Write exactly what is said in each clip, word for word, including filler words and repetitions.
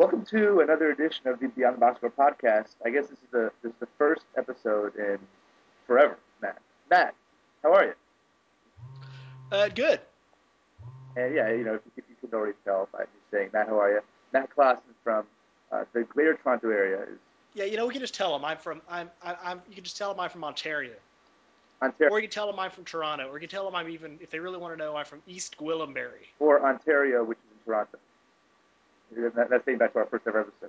Welcome to another edition of the Beyond the Box Score podcast. I guess this is the this is the first episode in forever, Matt. Matt, how are you? Uh, good. And yeah, you know, if, if you can already tell by me saying Matt, how are you? Matt Klassen from uh, the Greater Toronto area is Yeah, you know, we can just tell them I'm from I'm I, I'm. You can just tell them I'm from Ontario, Ontario or you can tell them I'm from Toronto, or you can tell them I'm even if they really want to know I'm from East Gwillimbury. or Ontario, which is in Toronto. That, that's dating back to our first ever episode.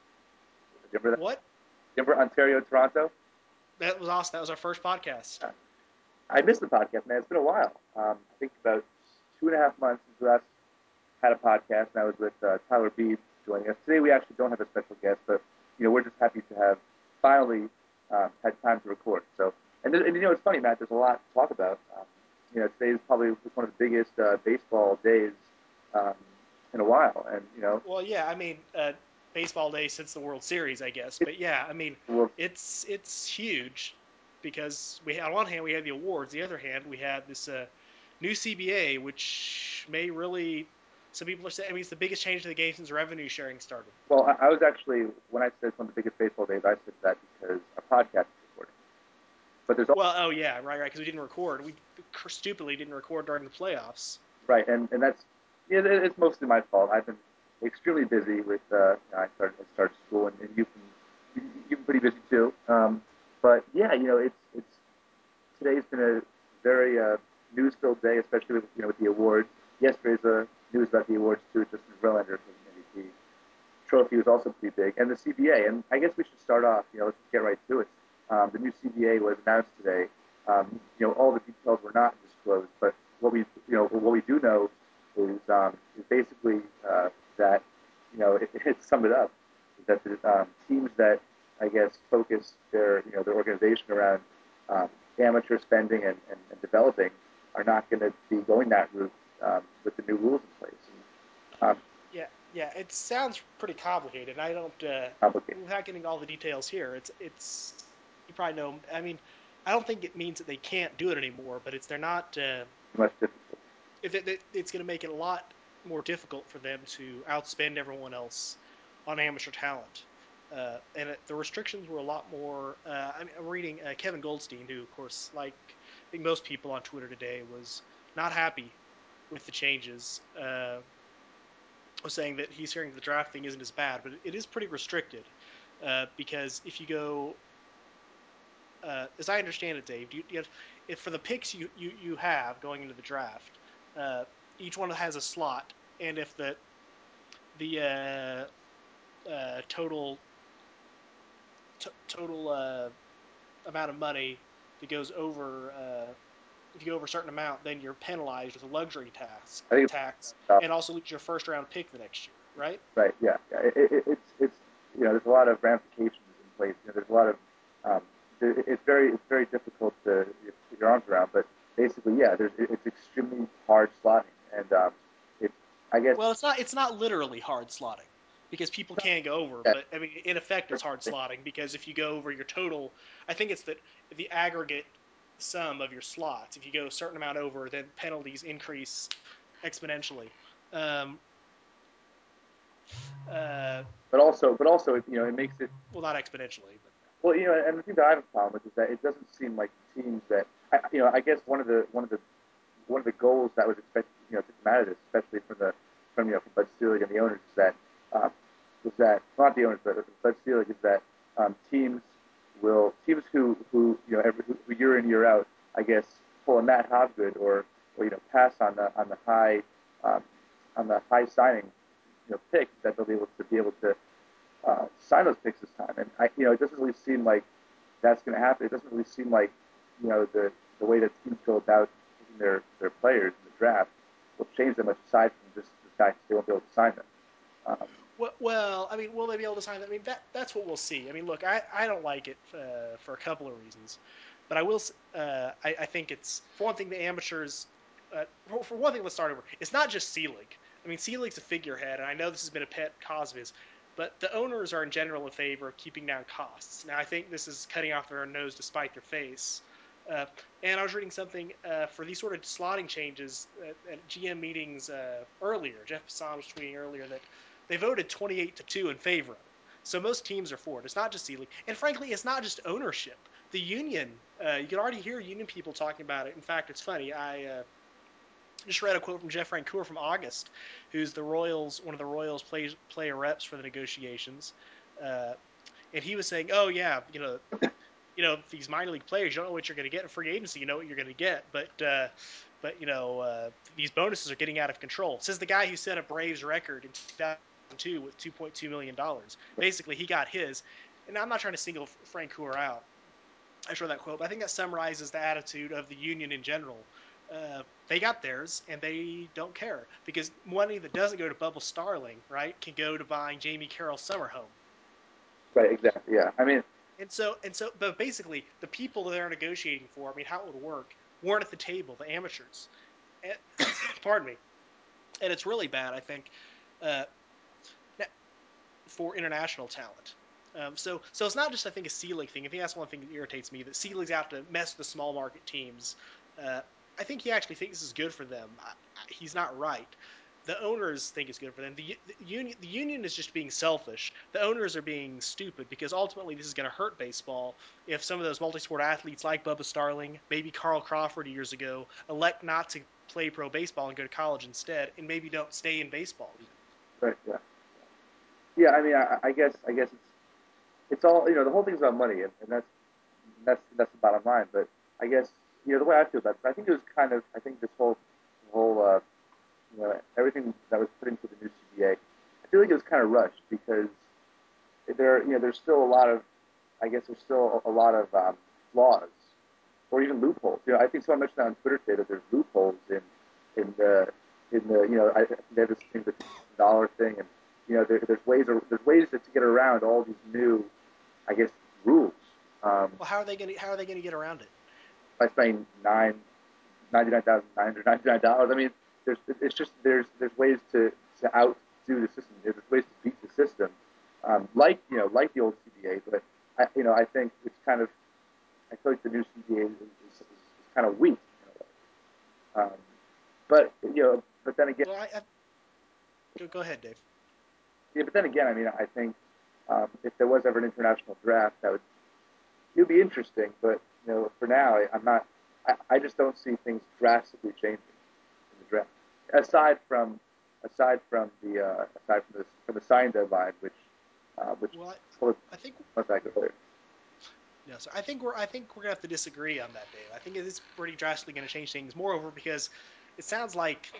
Do you remember that? What? Do you remember Ontario, Toronto? That was awesome. That was our first podcast. Uh, I missed the podcast, man. It's been a while. Um, I think about two and a half months since we last had a podcast, and I was with uh, Tyler Beebe joining us. Today we actually don't have a special guest, but you know we're just happy to have finally um, had time to record. So, and, and you know it's funny, Matt. There's a lot to talk about. Um, you know, today is probably one of the biggest uh, baseball days um, in a while, and you know, Well, yeah, I mean, uh, baseball day since the World Series, I guess. it's But yeah, I mean, well, it's it's huge because we on one hand we had the awards, the other hand we had this uh, new C B A, which may really some people are saying I mean it's the biggest change to the game since revenue sharing started. well I, I was actually when I said it's one of the biggest baseball days, I said that because our podcast is recording. But there's also Well, oh yeah, right, right, because we didn't record. We stupidly didn't record during the playoffs. right, and and that's yeah, it's mostly my fault. I've been extremely busy with uh, I started I started school, and, and you've been you've been pretty busy too. Um, but yeah, you know, it's it's today's been a very uh, news-filled day, especially with you know with the awards. Yesterday's uh, news about the awards too. Justin Verlander was an M V P. Trophy was also pretty big, and the C B A. And I guess we should start off. You know, let's just get right to it. Um, the new C B A was announced today. Um, you know, all the details were not disclosed, but what we, you know, what we do know is, um, is basically uh, that, you know, it, it summed it up, is that the um, teams that I guess focus their, you know, their organization around um, amateur spending and, and, and developing are not going to be going that route um, with the new rules in place. And, um, Yeah, yeah, it sounds pretty complicated. I don't, uh, complicated. without getting all the details here, it's it's you probably know. I mean, I don't think it means that they can't do it anymore, but it's they're not. Uh, Much difficult. if it, it, it's going to make it a lot more difficult for them to outspend everyone else on amateur talent. Uh, and it, the restrictions were a lot more. Uh, I'm, I'm reading uh, Kevin Goldstein, who, of course, like I think most people on Twitter today, was not happy with the changes. Uh, was saying that he's hearing the draft thing isn't as bad, but it is pretty restricted uh, because if you go, uh, as I understand it, Dave, you, you have, if for the picks you, you, you have going into the draft, uh, each one has a slot, and if the the uh, uh, total t- total uh, amount of money that goes over uh, if you go over a certain amount, then you're penalized with a luxury tax I think tax, it's and also lose your first round pick the next year, right? right. Yeah, yeah. It, it, it's it's you know there's a lot of ramifications in place. You know, there's a lot of um, it, it's very it's very difficult to get your arms around. But basically, yeah, there's it, it's extremely hard slotting, and um, it's I guess Well, it's not it's not literally hard slotting because people it's not can go over, that but I mean in effect it's hard slotting because if you go over your total, I think it's that the aggregate sum of your slots. If you go a certain amount over, then penalties increase exponentially. Um, uh, but also but also you know it makes it well, not exponentially, but well you know and the thing that I have a problem with is that it doesn't seem like teams that I, you know I guess one of the one of the one of the goals that was expected, you know, to come out of this, especially from the from you know from Bud Selig and the owners, is that um, was that not the owners, but Bud Selig is that um, teams will teams who who you know every who, who year in year out, I guess, pull a Matt Hobgood or or you know pass on the on the high um, on the high signing you know picks that they'll be able to be able to uh, sign those picks this time. And I you know it doesn't really seem like that's going to happen. It doesn't really seem like you know the the way that teams go about picking their their players in the draft will change that much aside from just the fact that they won't be able to sign them. Um, well, well, I mean, will they be able to sign that? I mean, that that's what we'll see. I mean, look, I, I don't like it uh, for a couple of reasons, but I will. Uh, I, I think it's for one thing the amateurs. Uh, for, for one thing, let's start over. It's not just Selig. I mean, Selig's a figurehead, and I know this has been a pet cause of his, but the owners are in general in favor of keeping down costs. Now, I think this is cutting off their own nose to spite their face. Uh, and I was reading something uh, for these sort of slotting changes at, at G M meetings uh, earlier. Jeff Passan was tweeting earlier that they voted twenty-eight to two in favor of it. So most teams are for it. It's not just C League, and frankly, it's not just ownership. The union, uh, you can already hear union people talking about it. In fact, it's funny. I uh, just read a quote from Jeff Francoeur from August, who's the Royals, one of the Royals play, player reps for the negotiations, uh, and he was saying, "Oh yeah, you know, you know, these minor league players, you don't know what you're going to get in free agency. You know what you're going to get, but uh, but you know, uh, these bonuses are getting out of control." Says the guy who set a Braves record in two thousand two with two point two million dollars. Basically, he got his, and I'm not trying to single Francoeur out. I showed that quote, but I think that summarizes the attitude of the union in general. Uh, they got theirs, and they don't care because money that doesn't go to Bubba Starling, right, can go to buying Jamie Carroll's summer home. Right, exactly. Yeah, I mean, and so and so, but basically, the people that they're negotiating for, I mean, how it would work, weren't at the table. The amateurs, and, pardon me, and it's really bad, I think, uh, for international talent. Um, so, so it's not just, I think, a C League thing. I think that's one thing that irritates me, that C League's out to mess with the small market teams. Uh, I think he actually thinks this is good for them. I, I, he's not right. The owners think it's good for them. The, the union, the union is just being selfish. The owners are being stupid because ultimately this is going to hurt baseball if some of those multi-sport athletes like Bubba Starling, maybe Carl Crawford years ago, elect not to play pro baseball and go to college instead, and maybe don't stay in baseball even. Right. Yeah. Yeah. I mean, I, I guess, I guess it's it's all, you know, the whole thing's about money, and, and that's that's that's the bottom line. But I guess, you know, the way I feel about it, I think it was kind of, I think this whole whole uh, you know, everything that was put into the new C B A, I feel like it was kind of rushed because there, you know, there's still a lot of, I guess there's still a, a lot of um, flaws or even loopholes. You know, I think someone mentioned on Twitter today that there's loopholes in in the in the you know, I, they have this thing, the dollar thing, and you know, there, there's ways there's ways to, to get around all these new, I guess, rules. Um, well, how are they going to how are they going to get around it? By spending nine ninety nine thousand nine hundred ninety nine dollars. I mean, there's it's just there's there's ways to to outdo the system. There's ways to beat the system, um, like you know, like the old C B A. But I, you know, I think it's kind of, I feel like the new C B A is, is, is, is kind of weak in a way. Um, but you know, but then again, Well, I, I go, go ahead, Dave. yeah, but then again, I mean, I think um, if there was ever an international draft, that would it would be interesting. But you know, for now, I, I'm not. I, I just don't see things drastically changing in the draft. Aside from, aside from the uh, aside from the from the sign deadline, which uh, which Well, I, was I think was that earlier. no, so I think we're I think we're gonna have to disagree on that, Dave. I think it's pretty drastically gonna change things. Moreover, because it sounds like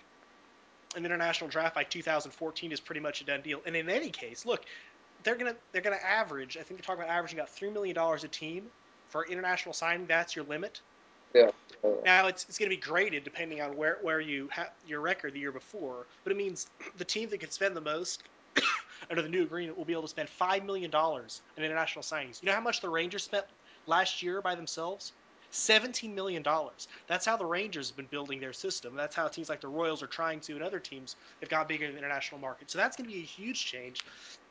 an international draft by two thousand fourteen is pretty much a done deal. And in any case, look, they're gonna they're gonna average. I think they're talking about averaging about three million dollars a team for international signing. That's your limit. Yeah. Uh, Now it's it's going to be graded depending on where where you ha- your record the year before, but it means the team that can spend the most under the new agreement will be able to spend five million dollars in international signings. You know how much the Rangers spent last year by themselves? seventeen million dollars. That's how the Rangers have been building their system. That's how teams like the Royals are trying to, and other teams have got bigger in the international market. So that's going to be a huge change.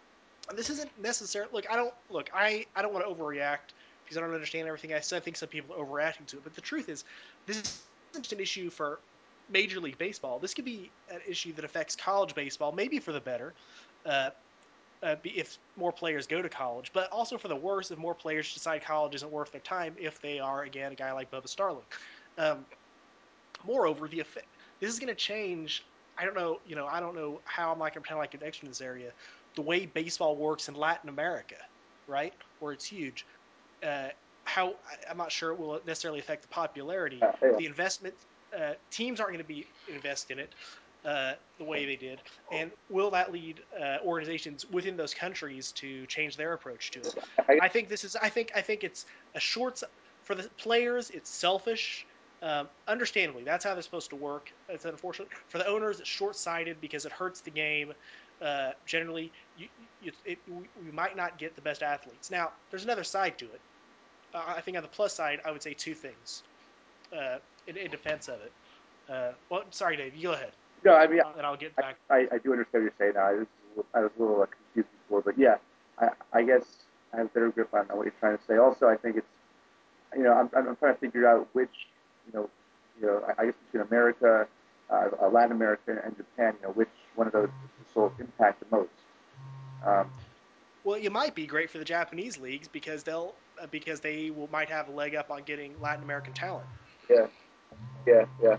This isn't necessarily look. I don't look. I I don't want to overreact because I don't understand everything. I think some people are overreacting to it, but the truth is, this isn't just an issue for Major League Baseball. This could be an issue that affects college baseball, maybe for the better, uh, uh, if more players go to college, but also for the worse if more players decide college isn't worth their time if they are again a guy like Bubba Starling. Um, moreover, the effect this is going to change. I don't know, you know, I don't know how I'm not going to pretend like an expert in this area. The way baseball works in Latin America, right, where it's huge. Uh, how I'm not sure it will necessarily affect the popularity. yeah, yeah. The investment uh, teams aren't going to be invest in it uh, the way they did, and will that lead uh, organizations within those countries to change their approach to it? I, I think this is. I think. I think it's a short for the players. It's selfish. Um, understandably, that's how they're supposed to work. It's unfortunate for the owners. It's short-sighted because it hurts the game. Uh, generally, you, you, it, we, we might not get the best athletes. Now, there's another side to it. Uh, I think on the plus side, I would say two things uh, in, in defense of it. Uh, well, sorry, Dave, you go ahead, no, I mean, uh, and I'll get I, back. I, I do understand what you're saying now. I was, I was a little uh, confused before, but yeah, I, I guess I have a better grip on what you're trying to say. Also, I think it's, you know, I'm, I'm trying to figure out which, you know, you know, I, I guess between America, uh, Latin America, and Japan, you know, which one of those will impact the most. Um, Well, it might be great for the Japanese leagues because they'll uh, because they will might have a leg up on getting Latin American talent. yeah, yeah, yeah.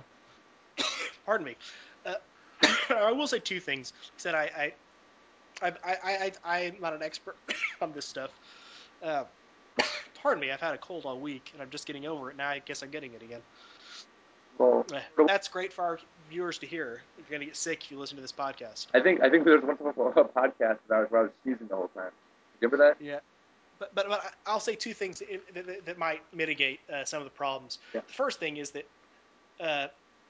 Pardon me. Uh, I will say two things. Said I I I I I I'm not an expert on this stuff. Uh, pardon me. I've had a cold all week and I'm just getting over it now. I guess I'm getting it again. Well, Eh, That's great for our viewers to hear. You're gonna get sick if you listen to this podcast. I think I think there was one time a podcast that I was, where I was sneezing the whole time. You remember that? Yeah, but but, but I'll say two things that, that, that might mitigate uh, some of the problems. Yeah. The first thing is that, uh,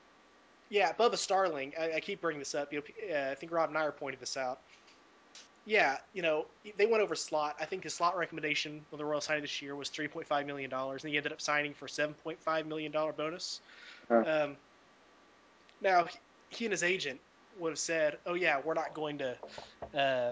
yeah, Bubba Starling. I, I keep bringing this up. You know, uh, I think Rob and I are pointing this out. Yeah, you know, they went over slot. I think his slot recommendation when the Royals signed this year was three point five million dollars, and he ended up signing for seven point five million dollar bonus. Uh, Um, now he, he and his agent would have said, "Oh yeah, we're not going to, uh,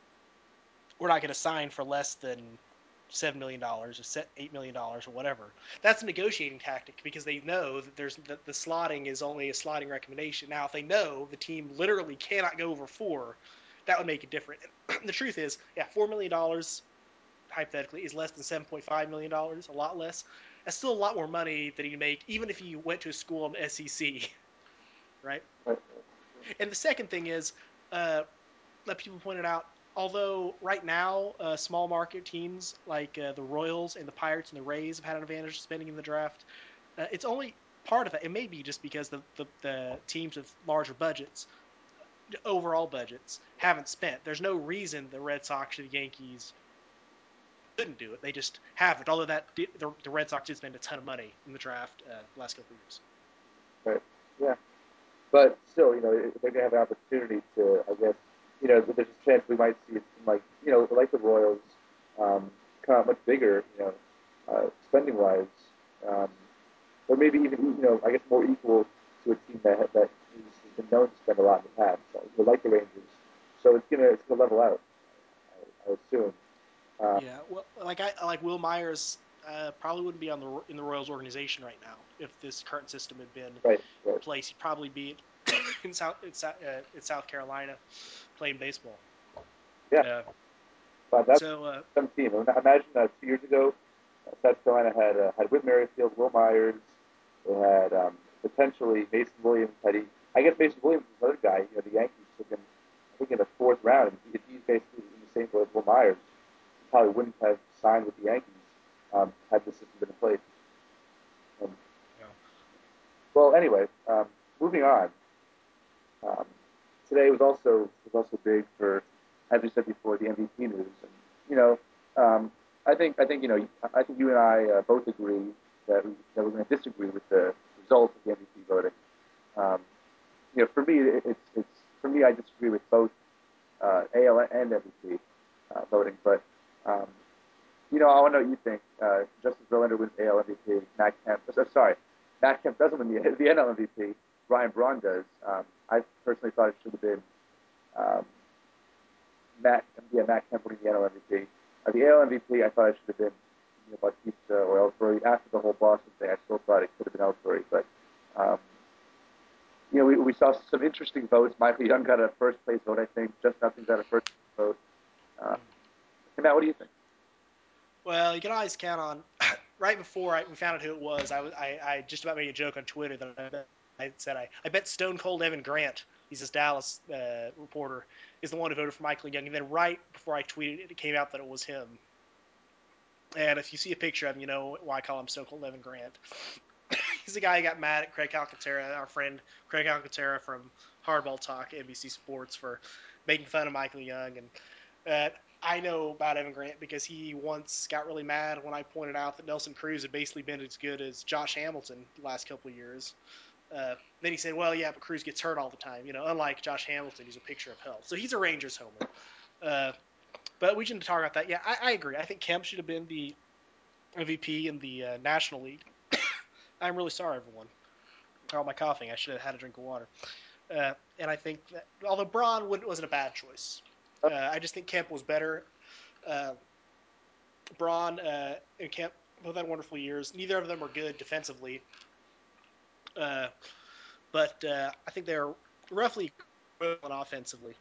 we're not going to sign for less than seven million dollars or set eight million dollars or whatever." That's a negotiating tactic because they know that there's that the slotting is only a slotting recommendation. Now, if they know the team literally cannot go over four, that would make it different. The truth is, yeah, four million dollars hypothetically is less than seven point five million dollars, a lot less. That's still a lot more money that you make, even if you went to a school in the S E C, right? And the second thing is, uh, that people pointed out, although right now uh, small market teams like uh, the Royals and the Pirates and the Rays have had an advantage of spending in the draft, uh, it's only part of that. It may be just because the, the, the teams with larger budgets, overall budgets, haven't spent. There's no reason the Red Sox or the Yankees couldn't do it. They just haven't. Although that the, the Red Sox did spend a ton of money in the draft uh, the last couple of years. right. Yeah. But still, you know, they're going to have an opportunity to, I guess, you know, there's a chance we might see it like, you know, like the Royals um, come out much bigger, you know, uh, spending wise, um, or maybe even, you know, I guess more equal to a team that that has been known to spend a lot in the past, so, you know, like the Rangers. So it's gonna it's gonna level out, I, I assume. Uh, Yeah, well, like I like Will Myers uh, probably wouldn't be on the in the Royals organization right now if this current system had been right, in right, place. He'd probably be in South in, South, uh, in South Carolina playing baseball. yeah. Uh, But that's so uh, some team. Imagine uh, two years ago, uh, South Carolina had uh, had Whit Merrifield, Will Myers. They had um, potentially Mason Williams. Had he, I guess Mason Williams is another guy. You know, the Yankees took him, I think, in the fourth round. If he's basically in the same boat as Will Myers, he probably wouldn't have signed with the Yankees um, had the system been in place. Um, yeah. well, anyway, um, moving on. Um, today was also was also big for, as we said before, the M V P news. And you know, um, I think I think you know I think you and I uh, both agree that we, that we're going to disagree with the results of the M V P voting. Um, you know, for me, it, it's it's for me, I disagree with both uh, A L and M V P uh, voting. But um, you know, I want to know what you think. Uh, Justin Verlander wins A L M V P. Matt Kemp, oh, sorry, Matt Kemp doesn't win the, the N L M V P. Ryan Braun does. Um, I personally thought it should have been um, Matt, yeah, Matt Kemp winning the N L M V P. Uh, the A L M V P, I thought it should have been you know, Bautista or Ellsbury. After the whole Boston thing, I still thought it could have been Ellsbury. But um, you know, we, we saw some interesting votes. Michael Young got a first place vote, I think. Justin Upton got a first place vote. Uh, hey, Matt, what do you think? Well, you can always count on. Right before I, we found out who it was, I was I, I just about made a joke on Twitter that I, bet, I said I, I bet Stone Cold Evan Grant, he's this Dallas uh, reporter, is the one who voted for Michael Young. And then right before I tweeted it, it came out that it was him. And if you see a picture of him, you know why I call him Stone Cold Evan Grant. He's the guy who got mad at Craig Alcantara, our friend Craig Alcantara from Hardball Talk, N B C Sports, for making fun of Michael Young. And uh, I know about Evan Grant because he once got really mad when I pointed out that Nelson Cruz had basically been as good as Josh Hamilton the last couple of years. Uh, then he said, well, yeah, but Cruz gets hurt all the time. You know, unlike Josh Hamilton, he's a picture of health. So he's a Rangers homer. Uh, but we shouldn't talk about that. Yeah, I, I agree. I think Kemp should have been the M V P in the uh, National League. I'm really sorry, everyone. All my coughing. I should have had a drink of water. Uh, and I think that, although Braun wasn't a bad choice, uh, I just think Kemp was better. Uh, Braun uh, and Kemp both had wonderful years. Neither of them are good defensively, uh, but uh, I think they're roughly equivalent offensively.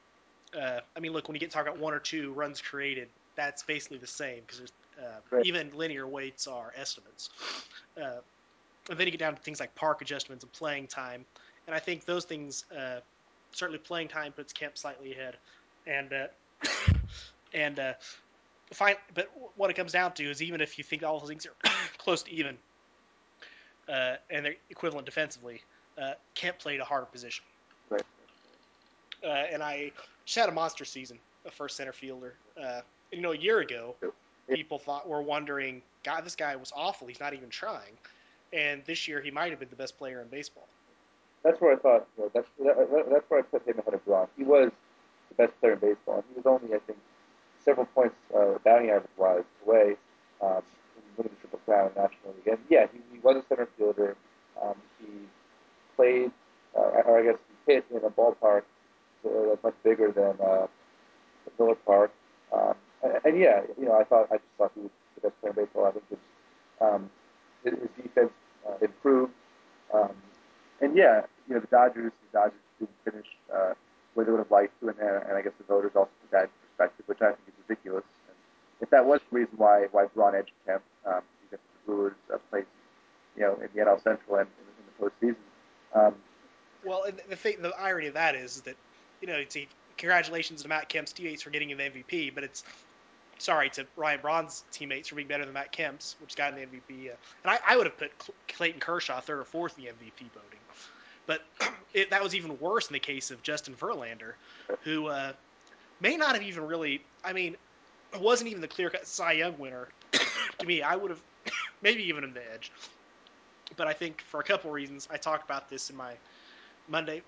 Uh, I mean, look, when you get talking about one or two runs created, that's basically the same because uh, Right. even linear weights are estimates. Uh, and then you get down to things like park adjustments and playing time, and I think those things uh, certainly playing time puts Kemp slightly ahead, and uh, and uh, fine. But what it comes down to is even if you think all those things are close to even uh, and they're equivalent defensively, uh, Kemp played a harder position. Right. Uh, and I just had a monster season, a first center fielder. Uh, you know, a year ago, Yeah. people thought were wondering, God, this guy was awful. He's not even trying. And this year, he might have been the best player in baseball. That's where I thought. You know, that's that, that's where I put him ahead of Braun. He was the best player in baseball, and he was only, I think, several points uh, batting average wise away um, from winning the Triple Crown nationally. And yeah, he, he was a center fielder. Um, he played, uh, or I guess he hit in a ballpark that's much bigger than uh, Miller Park. Um, and, and yeah, you know, I thought I just thought he was the best player in baseball. I think his um, his, his defense uh, improved. Um, and yeah, you know, the Dodgers, the Dodgers didn't finish uh, where they would have liked to, and, and I guess the voters also put that in perspective, which I think is ridiculous. And if that was the reason why why Braun edged Kemp, um, because the Brewers uh, placed, you know, in the N L Central and in, in the postseason. Um, Well, and the thing, the irony of that is that, you know, it's a, congratulations to Matt Kemp's teammates for getting an M V P, but it's sorry to Ryan Braun's teammates for being better than Matt Kemp's, which got an M V P. Uh, and I, I would have put Clayton Kershaw third or fourth in the M V P voting. But it, that was even worse in the case of Justin Verlander, who uh, may not have even really. I mean, it wasn't even the clear-cut Cy Young winner to me. I would have maybe given him the edge, but I think for a couple reasons, I talked about this in my Monday.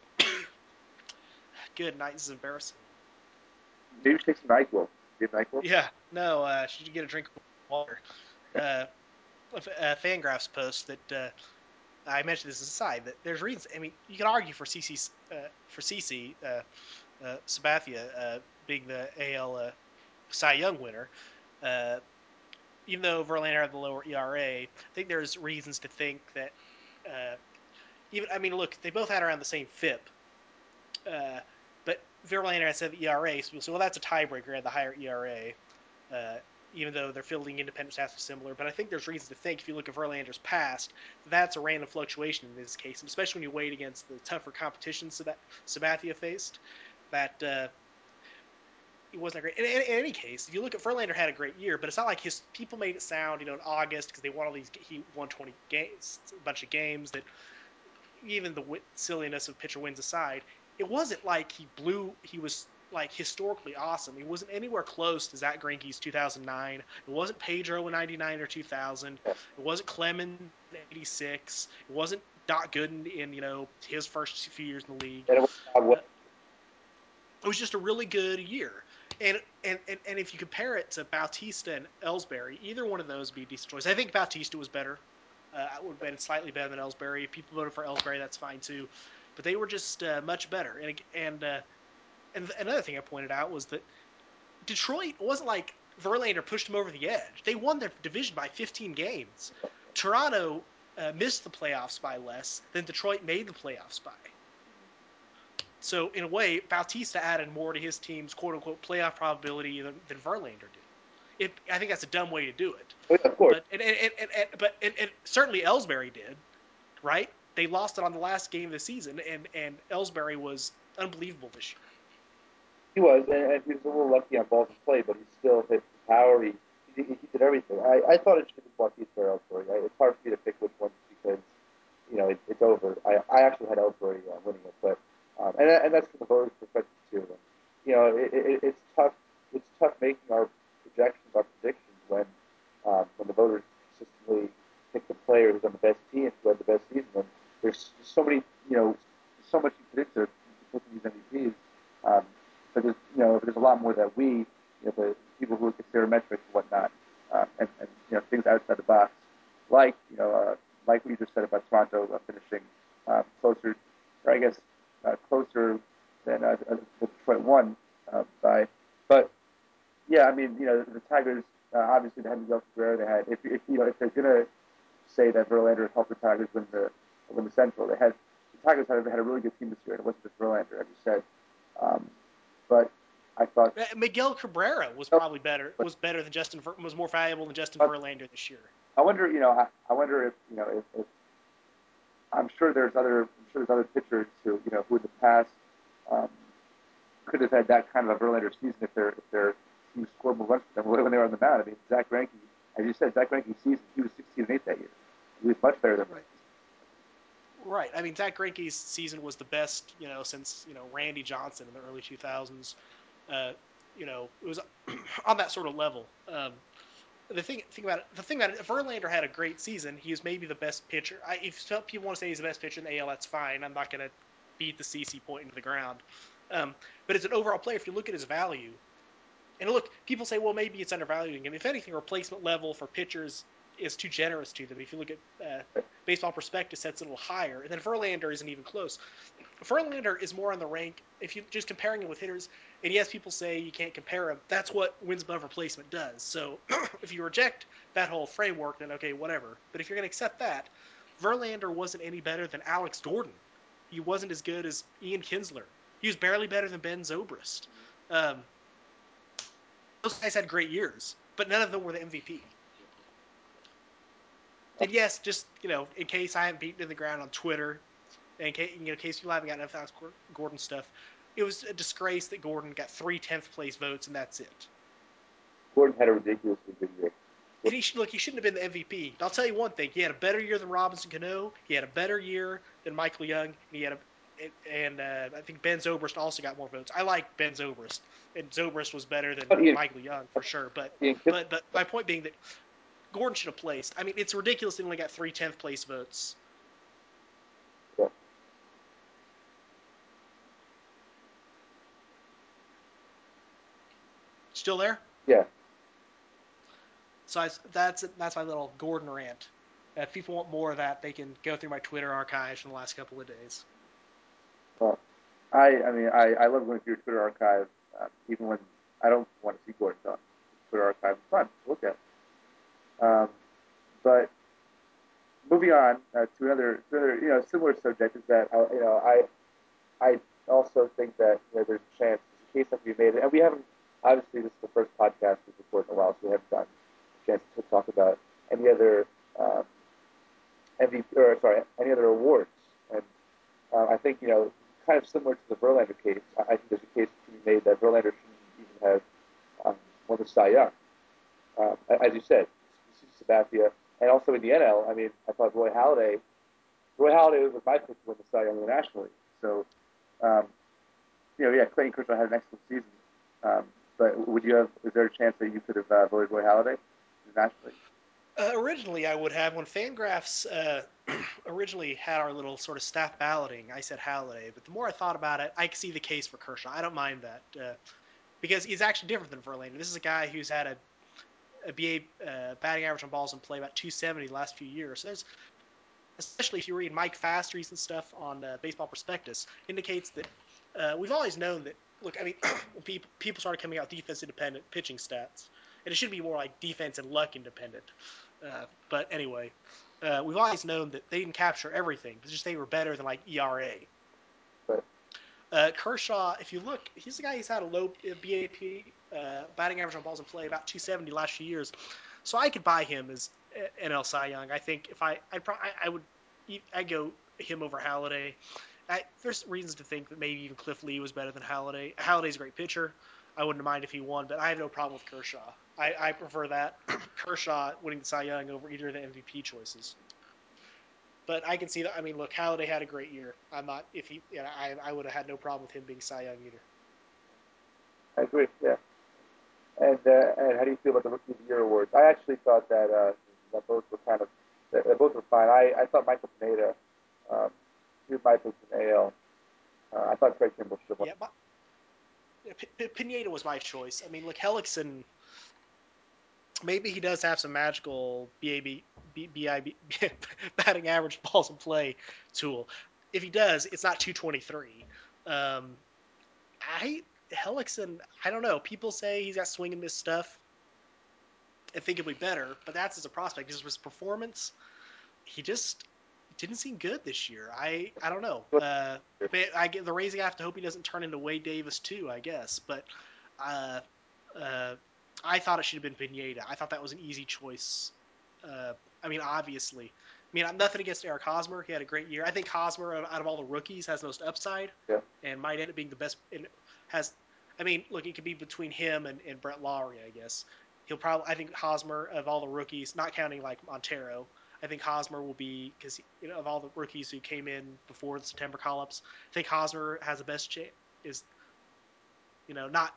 Good night. This is embarrassing. maybe take some Nyquil. Do you have Nyquil? Yeah, no. Uh, should you get a drink of water? Uh, uh, Fangraphs post that uh, I mentioned this aside that there's reasons. I mean, you can argue for C C uh, for C C uh, uh, Sabathia uh, being the A L uh, Cy Young winner. Uh, even though Verlander had the lower E R A, I think there's reasons to think that uh, even I mean, look, they both had around the same F I P, uh, but Verlander had said the E R A, so, so well, that's a tiebreaker at the higher E R A. Uh, even though their fielding independent stats are similar, but I think there's reason to think if you look at Verlander's past, that's a random fluctuation in this case, especially when you weigh it against the tougher competition Sabathia faced. That uh, it wasn't great. In, in, in, any case, if you look at Verlander had a great year, but it's not like his people made it sound, you know, in August because they won all these. He won twenty games, a bunch of games that even the silliness of pitcher wins aside, it wasn't like he blew. He was like historically awesome. He wasn't anywhere close to Zach Greinke's two thousand nine. It wasn't Pedro in ninety-nine or two thousand. It wasn't Clemens in eighty-six. It wasn't Doc Gooden in you know his first few years in the league. And it was Todd Uh, Wells. it was just a really good year. And, and, and, and if you compare it to Bautista and Ellsbury, either one of those would be a decent choice. I think Bautista was better. Uh, would have been slightly better than Ellsbury. If people voted for Ellsbury, that's fine too. But they were just uh, much better. And and uh, and another thing I pointed out was that Detroit wasn't like Verlander pushed them over the edge. They won their division by fifteen games. Toronto uh, missed the playoffs by less than Detroit made the playoffs by. So in a way, Bautista added more to his team's "quote unquote" playoff probability than, than Verlander did. It, I think that's a dumb way to do it. Oh, yeah, of course. But and, and, and, and but and, and certainly Ellsbury did, right? They lost it on the last game of the season, and and Ellsbury was unbelievable this year. He was, and, and he was a little lucky on balls in play, but he still hit power. He, he, he did everything. I, I thought it should have been Bautista or Ellsbury. I, it's hard for me to pick which one because you know it, it's over. I, I actually had Ellsbury uh, winning it, but um, and and that's from the voters' perspective too. And, you know, it, it, it's tough. It's tough making our projections, our predictions when um, when the voters consistently pick the player who's on the best team, who had the best season. And there's so many, you know, so much you predict to picking these M V Ps. Um, but there's, you know, there's a lot more that we, you know, the people who consider metrics and whatnot, uh, and, and you know, things outside the box, like you know, uh, like we just said about Toronto uh, finishing uh, closer, or I guess uh, closer than uh, the Detroit won uh, by. But yeah, I mean, you know, the Tigers uh, obviously they had Miguel Cabrera. They had, if, if you know, if they're gonna say that Verlander helped the Tigers win the win the Central, they had the Tigers had, had a really good team this year. And it wasn't just Verlander, as you said. Um, but I thought Uh, Miguel Cabrera was no, probably better. but, Was better than Justin. Ver- was more valuable than Justin but Verlander this year. I wonder, you know, I, I wonder if you know if, if I'm sure there's other I'm sure there's other pitchers who you know who in the past um, could have had that kind of a Verlander season if they're if they're team scored more runs for them when they were on the mound. I mean, Zach Greinke, as you said, Zach Greinke's season he was sixteen and eight that year. He was much better than Right. Right. I mean, Zach Greinke's season was the best, you know, since you know Randy Johnson in the early two thousands. Uh, you know, it was on that sort of level. Um, the thing, think about it. The thing about it, Verlander had a great season. He was maybe the best pitcher. I, if some people want to say he's the best pitcher in the A L, that's fine. I'm not going to beat the C C point into the ground. Um, but as an overall player, if you look at his value, and look, people say, well, maybe it's undervaluing him. If anything, replacement level for pitchers is too generous to them. If you look at uh, Baseball Prospectus, sets it a little higher, and then Verlander isn't even close. Verlander is more on the rank if you just comparing him with hitters. And yes, people say you can't compare him. That's what wins above replacement does. So if you reject that whole framework, then okay, whatever. But if you're going to accept that, Verlander wasn't any better than Alex Gordon. He wasn't as good as Ian Kinsler. He was barely better than Ben Zobrist. Um, those guys had great years, but none of them were the M V P. And yes, just you know, in case I haven't beaten in the ground on Twitter, and in case, you know, in case you haven't gotten enough Alex Gordon stuff, it was a disgrace that Gordon got three tenth place votes and that's it. Gordon had a ridiculously good year. And he should, look, he shouldn't have been the M V P. I'll tell you one thing: he had a better year than Robinson Cano. He had a better year than Michael Young. And he had a and uh, I think Ben Zobrist also got more votes. I like Ben Zobrist, and Zobrist was better than But Ian, Michael Young for sure. But Ian but but my point being that Gordon should have placed. I mean, it's ridiculous he only got three tenth place votes. Yeah. Still there? Yeah. So I, that's that's my little Gordon rant. If people want more of that, they can go through my Twitter archives from the last couple of days. Well, I I mean I, I love going through your Twitter archive uh, even when I don't want to see Gordon on Twitter archive. It's fun to look at. Um, but moving on uh, to another to another you know similar subject is that uh, you know I I also think that you know, there's a chance, there's a case that we made, and we haven't, obviously, this is the first podcast we've recorded in a while, so we haven't gotten a chance to talk about any other um, M V P, or sorry, any other awards. And uh, I think, you know, kind of similar to the Verlander case, I, I think there's a case to be made that Verlander shouldn't even have um, won the Cy Young. Um, as you said, Sabathia, and also in the N L, I mean, I thought Roy Halladay, Roy Halladay was my pick to win the Cy Young in the National League. So, um, you know, yeah, Clayton Kershaw had an excellent season. Um, but would you have? Is there a chance that you could have uh, voted Roy Halladay nationally? Uh, originally, I would have when Fangraphs uh, originally had our little sort of staff balloting. I said Halladay, but the more I thought about it, I could see the case for Kershaw. I don't mind that uh, because he's actually different than Verlander. This is a guy who's had a, a B A uh, batting average on balls in play about two seventy the last few years. So there's especially if you read Mike Fast's recent stuff on uh, Baseball Prospectus, indicates that uh, we've always known that. Look, I mean, when people people started coming out defense independent pitching stats, and it should be more like defense and luck independent. Uh, but anyway, uh, we've always known that they didn't capture everything, but just they were better than like E R A. But Uh, Kershaw, if you look, he's the guy who's had a low B A P, uh, batting average on balls in play, about two seventy last few years. So I could buy him as N L Cy Young. I think if I, I'd probably, I, I would, I'd go him over Halladay. I, there's reasons to think that maybe even Cliff Lee was better than Halladay. Halladay's a great pitcher. I wouldn't mind if he won, but I have no problem with Kershaw. I, I prefer that Kershaw winning the Cy Young over either of the M V P choices. But I can see that. I mean, look, Halladay had a great year. I'm not if he. You know, I I would have had no problem with him being Cy Young either. I agree. Yeah. And uh, and how do you feel about the Rookie of the Year awards? I actually thought that uh, that both were kind of that, that both were fine. I, I thought Michael Pineda, um, he was my pick from A L. Uh, I thought Craig Kimbrell should have won. Yeah, but yeah, P- P- Pineda was my choice. I mean, look, Hellickson. Maybe he does have some magical B A B, B, B I B batting average balls in play tool. If he does, it's not two twenty-three. Um, I Hellickson, I don't know. People say he's got swing and miss stuff. I think it'll be better, but that's as a prospect. Just his performance, he just didn't seem good this year. I I don't know. Uh, I get the Rays have to hope he doesn't turn into Wade Davis too. I guess, but uh, uh, I thought it should have been Pineda. I thought that was an easy choice. Uh, I mean, obviously. I mean, I'm nothing against Eric Hosmer. He had a great year. I think Hosmer, out of all the rookies, has the most upside Yeah. and might end up being the best. And has, I mean, look, it could be between him and, and Brett Lawrie, I guess. He'll probably, I think Hosmer, of all the rookies, not counting like Montero, I think Hosmer will be, because you know, of all the rookies who came in before the September call-ups, I think Hosmer has the best chance. Is, you know, not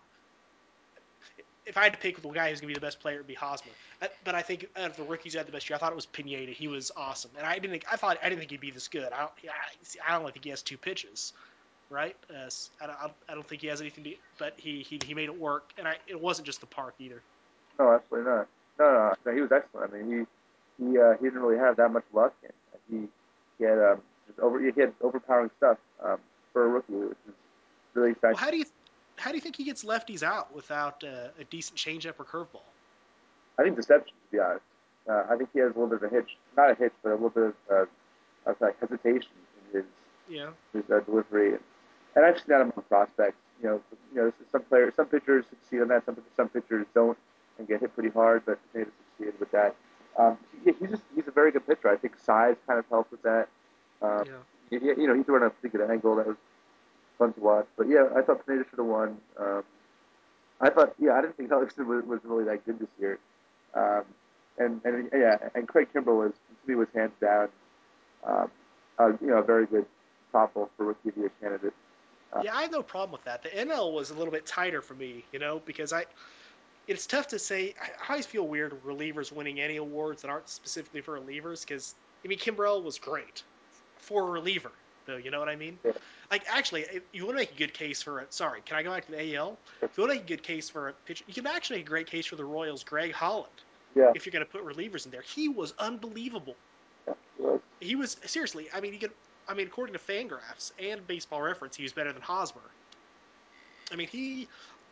if I had to pick the guy who's going to be the best player, it'd be Hosmer. But I think out of the rookies who had the best year, I thought it was Pineda. He was awesome, and I didn't. Think, I thought I didn't think he'd be this good. I don't. I don't think he has two pitches, right? Uh, I, don't, I don't think he has anything to. But he he, he made it work, and I, it wasn't just the park either. No, absolutely not. No, no, no. He was excellent. I mean, he he uh, he didn't really have that much luck. And he he had um, just over he had overpowering stuff um, for a rookie, which is really exciting. Well, how do you how do you think he gets lefties out without uh, a decent changeup or curveball? I think deception, to be honest. Uh, I think he has a little bit of a hitch, not a hitch, but a little bit of uh, of like hesitation in his Yeah. his uh, delivery. And, and I've seen that among prospects. You know, you know, some players, some pitchers succeed on that. Some some pitchers don't and get hit pretty hard, but they succeeded with that. Um, he, he's just he's a very good pitcher. I think size kind of helped with that. Um, Yeah. you, you know, he threw on a pretty good angle that was fun to watch. But yeah, I thought Pineda should have won. Um, I thought, yeah, I didn't think Hellickson was, was really that good this year. Um, and, and yeah, and Craig Kimbrell was to me was hands down, um, uh, you know, a very good thoughtful for rookie of the year candidate. Uh, Yeah, I have no problem with that. The N L was a little bit tighter for me, you know, because I it's tough to say. I always feel weird with relievers winning any awards that aren't specifically for relievers because I mean Kimbrell was great for a reliever, though. You know what I mean? yeah, Like actually, if you want to make a good case for it. Sorry, can I go back to the A L? If you want to make a good case for a pitcher, you can actually make a great case for the Royals. Greg Holland, yeah, if you're going to put relievers in there, he was unbelievable. yeah, he was. He was seriously. I mean, you could. I mean, according to Fangraphs and Baseball Reference, he was better than Hosmer. I mean, he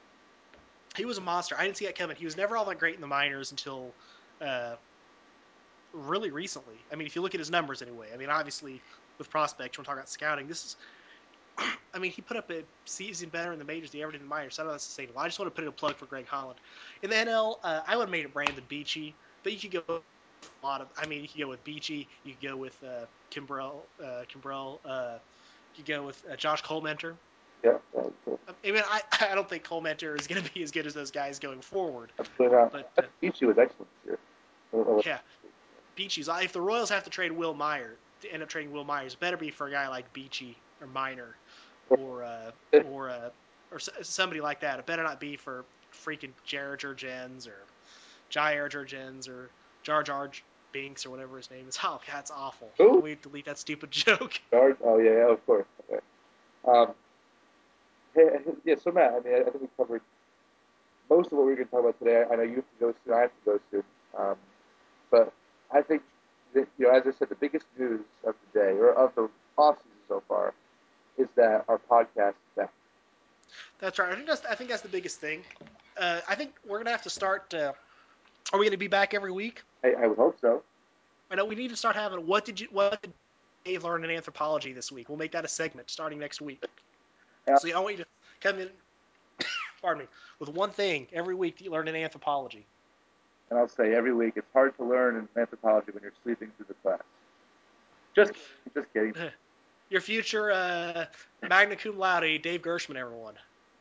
he was a monster. I didn't see that coming. He was never all that great in the minors until uh, really recently. I mean, if you look at his numbers anyway. I mean, obviously with prospects, when we're talking about scouting, this is. I mean, he put up a season better in the majors than he ever did in the minors. So I know that's sustainable. I just want to put in a plug for Greg Holland. In the N L, uh, I would have made it Brandon Beachy, but you could go a lot of. I mean, you could go with Beachy. You could go with uh, Kimbrell. Uh, Kimbrell. Uh, you could go with uh, Josh Colmenter. Yeah, that was cool. I mean, I, I don't think Colmenter is going to be as good as those guys going forward. Absolutely not. But I uh, think Beachy was excellent this year. yeah, Beachy's. If the Royals have to trade Will Meyer, to end up trading Will Myers, it better be for a guy like Beachy or Minor or uh, or uh, or somebody like that. It better not be for freaking Jared Jurgens or Jair Jurgens or Jar Jar Binks or whatever his name is. Oh, that's awful. Who? Can we delete that stupid joke? Guard? Oh yeah, yeah, of course. Okay. Um, hey, yeah, so Matt, I mean, I, I think we covered most of what we are going to talk about today. I know you have to go soon. I have to go soon. Um, but I think that, you know, as I said, the biggest news of the day or of the off season so far is that our podcast is back. That's right. I think that's I think that's the biggest thing. Uh, I think we're gonna have to start. Uh, are we gonna be back every week? I, I would hope so. I know we need to start having. What did you? What did Dave learn in anthropology this week? We'll make that a segment starting next week. And, So I want you to come in. Pardon me. With one thing every week that you learn in anthropology. and I'll say every week, it's hard to learn in anthropology when you're sleeping through the class. Just kidding. Just kidding. Your future uh, magna cum laude, Dave Gershman, everyone.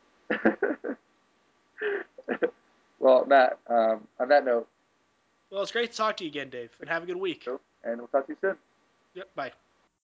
Well, Matt, um, on that note, Well, it's great to talk to you again, Dave, and have a good week. and we'll talk to you soon. Yep, bye.